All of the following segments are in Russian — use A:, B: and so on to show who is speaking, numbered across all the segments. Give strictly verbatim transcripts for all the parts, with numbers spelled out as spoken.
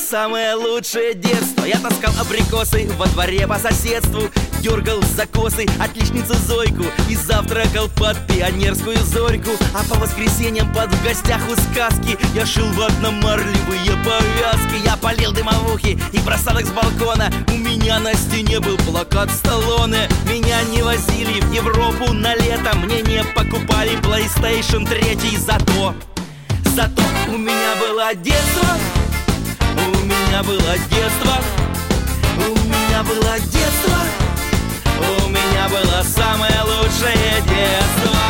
A: самое лучшее детство. Я таскал абрикосы во дворе по соседству, дергал за косы отличницу Зойку и завтракал под пионерскую зорьку. А по воскресеньям под в гостях у сказки я шил ватно-марлевые повязки. Я полил дымовухи и бросал их с балкона. У меня на стене был плакат Сталлоне. Меня не возили в Европу на лето, мне не покупали PlayStation три. Зато, зато у меня было детство. У меня было детство. У меня было детство. У меня было самое лучшее детство.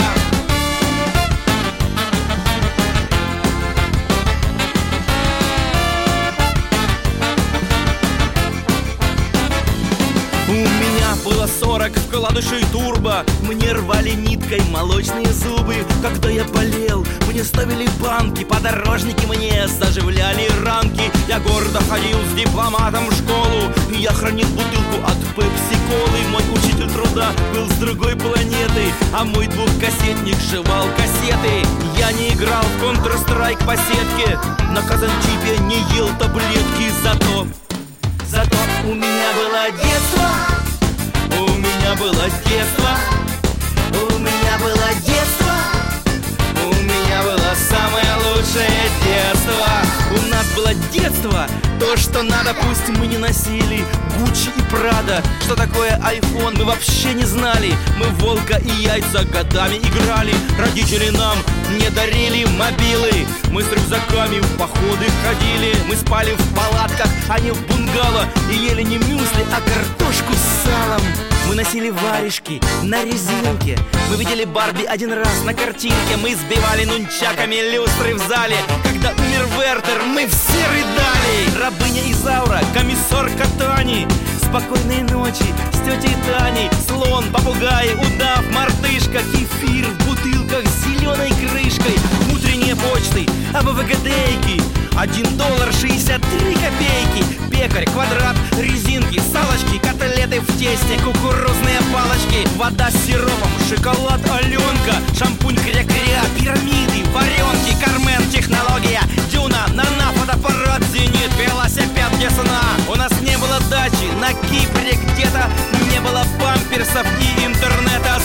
A: У меня было сорок вкладышей турбо. Мне рвали ниткой молочные зубы. Когда я болел, мне ставили банки. Подорожники мне заживляли ранки. Я гордо ходил с дипломатом в школу. Я хранил бутылку от пепси-колы. Мой учитель труда был с другой планеты, а мой двухкассетник жевал кассеты. Я не играл в Counter-Strike по сетке, на казанчипе не ел таблетки. Зато, зато у меня было детство. У меня было детство. У меня было детство. У меня было самое лучшее детство. У нас было детство, то, что надо, пусть мы не носили Гуччи и Прада. Что такое айфон, мы вообще не знали. Мы в волка и яйца годами играли. Родители нам не дарили мобилы. Мы с рюкзаками в походы ходили. Мы спали в палатках, а не в бунгало. И ели не мюсли, а картошку с салом. Мы носили варежки на резинке. Мы видели Барби один раз на картинке. Мы сбивали нунчаками люстры в зале. Когда умер Вертер, мы все рыдали. Рабыня Изаура, комиссар Катани. Спокойной ночи с тетей Таней. Слон, попугай, удав, мартышка. Кефир в бутылках с зеленой крышкой. Утренние почты, АБВГДейки. Один доллар шестьдесят три копейки. Пекарь, квадрат, резинки, салочки, котлеты в тесте, кукурузные палочки, вода с сиропом, шоколад Аленка, шампунь кря-кря, пирамиды, варенки, Кармен, технология, Дюна, Нана, фотоаппарат, Зенит, велосипед, Ясна. У нас не было дачи на Кипре где-то, не было памперсов и интернета.